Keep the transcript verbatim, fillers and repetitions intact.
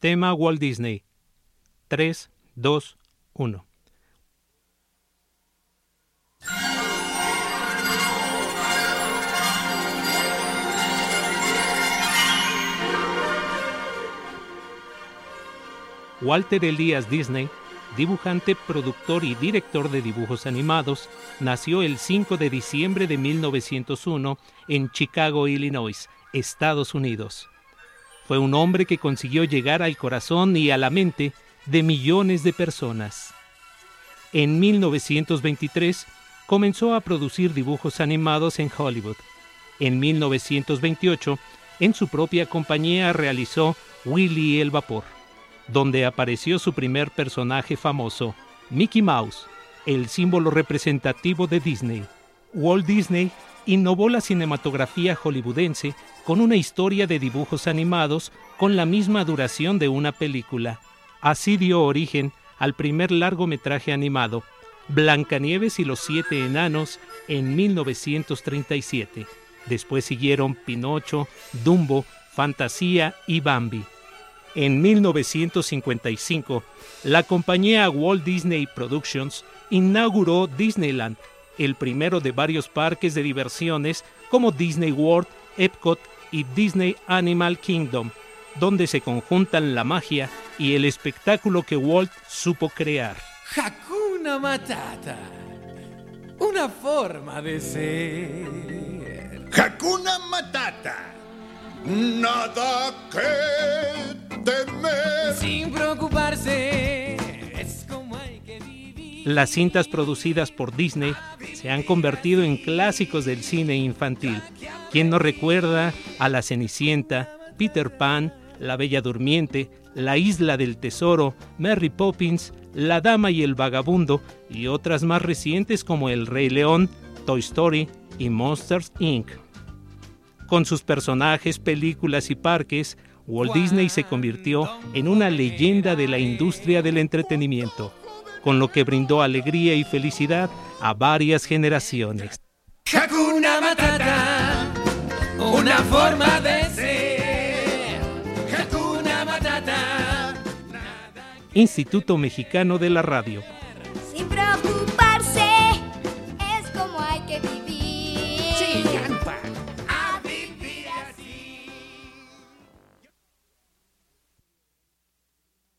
Tema Walt Disney. tres, dos, uno. Walter Elias Disney, dibujante, productor y director de dibujos animados, nació el cinco de diciembre de mil novecientos uno en Chicago, Illinois, Estados Unidos. Fue un hombre que consiguió llegar al corazón y a la mente de millones de personas. En mil novecientos veintitrés comenzó a producir dibujos animados en Hollywood. En mil novecientos veintiocho, en su propia compañía realizó Willy el Vapor, donde apareció su primer personaje famoso, Mickey Mouse, el símbolo representativo de Disney. Walt Disney innovó la cinematografía hollywoodense con una historia de dibujos animados con la misma duración de una película. Así dio origen al primer largometraje animado, Blancanieves y los siete enanos, en mil novecientos treinta y siete. Después siguieron Pinocho, Dumbo, Fantasía y Bambi. En mil novecientos cincuenta y cinco, la compañía Walt Disney Productions inauguró Disneyland, el primero de varios parques de diversiones como Disney World, Epcot y Disney Animal Kingdom, donde se conjuntan la magia y el espectáculo que Walt supo crear. Hakuna Matata, una forma de ser. Hakuna Matata, nada que temer. Sin preocuparse, es como hay que vivir. Las cintas producidas por Disney se han convertido en clásicos del cine infantil. ¿Quién no recuerda a La Cenicienta, Peter Pan, La Bella Durmiente, La Isla del Tesoro, Mary Poppins, La Dama y el Vagabundo y otras más recientes como El Rey León, Toy Story y Monsters incorporated? Con sus personajes, películas y parques, Walt Disney se convirtió en una leyenda de la industria del entretenimiento, con lo que brindó alegría y felicidad a varias generaciones. Hakuna Matata, una forma de ser. Hakuna Matata. Instituto Mexicano de la Radio.